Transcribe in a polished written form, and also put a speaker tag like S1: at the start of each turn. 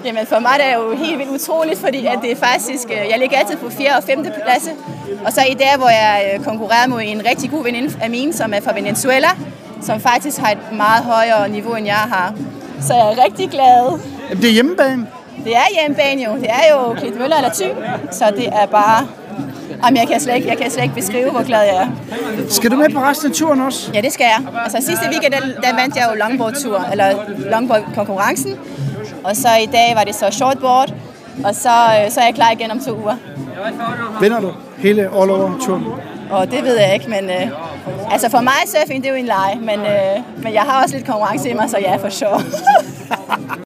S1: Jamen for mig det er jo helt vildt utroligt, fordi at det er faktisk, jeg ligger altid på 4. og 5. pladse. Og så i dag, hvor jeg konkurrerer mod en rigtig god veninde af mine, som er fra Venezuela, som faktisk har et meget højere niveau, end jeg har. Så jeg er rigtig glad.
S2: Jamen, det er hjemmebane.
S1: Det er hjemmebane jo. Det er jo Klitmøller eller Thy. Så det er bare... Jamen, jeg kan slet ikke beskrive, hvor glad jeg er.
S2: Skal du med på resten af turen også?
S1: Ja, det skal jeg. Altså sidste weekend, der vandt jeg jo longboard-tur, eller longboard-konkurrencen. Og så i dag var det så shortboard, og så er jeg klar igen om 2 uger.
S2: Vinder du hele all-over-turen?
S1: Og det ved jeg ikke, men altså for mig surfing, det er jo en leg, men jeg har også lidt konkurrence i mig, så ja, for sure.